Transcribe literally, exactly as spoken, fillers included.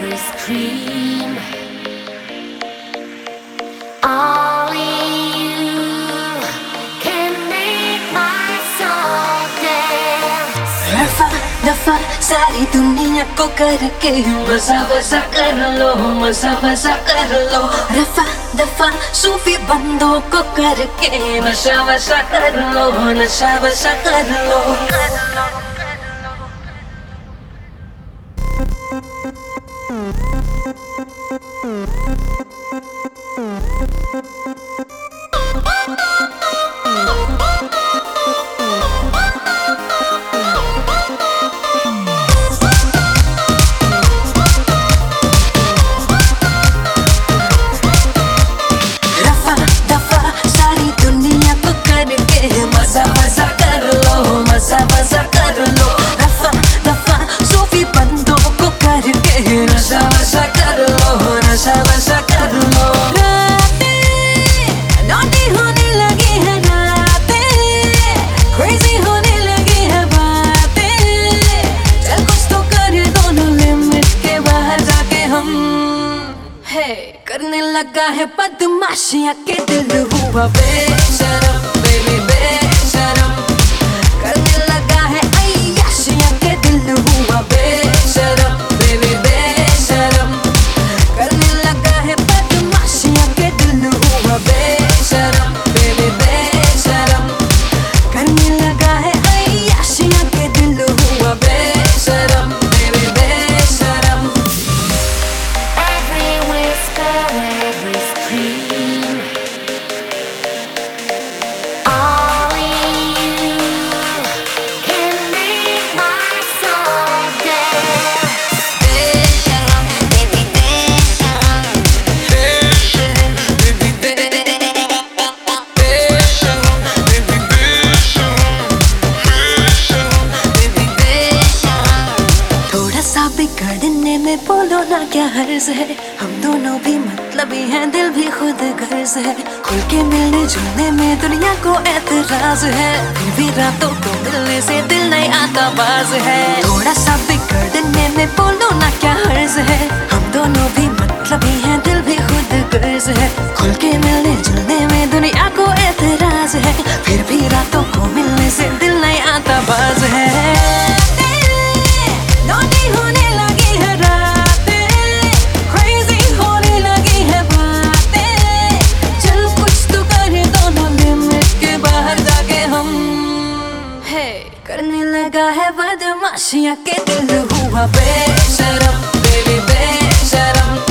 every scream. Only you can make my soul dance. रफा दफा सारी दुनिया को करके मजा मजा कर लो, मजा मजा कर लो। रफा दफा सूफी बंदों को करके नशा वशा कर लो, नशा वशा कर लो। मजा मजा कर लो, मजा मजा कर लो। रफा दफा सूफी बंदों को करके नशा वशा कर लो, नशा वशा कर लो। रातें नॉटी होने लगी है, रातें क्रेजी होने लगी है बातें। चल कुछ तो कर दोनों लिमिट के बाहर जाके हम है करने लगा है बदमाशियां के दिल हुआ बेशरम। बेबी बेशरम करने लगा है अय्याशियां के दिल हुआ बेशरम। बेबी बेशरम करने लगा है बदमाशियां के दिल हुआ बेशरम। बेबी बेशरम करने लगा है अय्याशियां के दिल हुआ बेशरम। बेबी बेशरम Every whisper, every scream. Only you can make my soul dance. बेशरम बेबी बेशरम बेशरम बेबी बेशरम बेबी बेशरम। थोड़ा सा बिगड़ने में बोलो ना क्या हर्ज है, हम दोनों भी मतलबी हैं, दिल भी खुद गर्ज है। खुल के मिलने जुलने में दुनिया को एतराज है, फिर भी रातों को मिलने से दिल नहीं आता बाज है। थोड़ा सा बिगड़ने में बोलो ना क्या हर्ज है, हम दोनों भी मतलबी हैं, दिल भी खुद गर्ज है। खुल के मिलने जुलने में दुनिया को एतराज है, फिर भी रातों को मिलने से दिल नहीं आता बाज है। नॉटी होने लगी है रातें, क्रेजी होने लगी है बातें। चल कुछ तो कर दोनों लिमिट के बाहर जाके हम है करने लगा है बदमाशियां के दिल हुआ बेशरम। बेबी बेशरम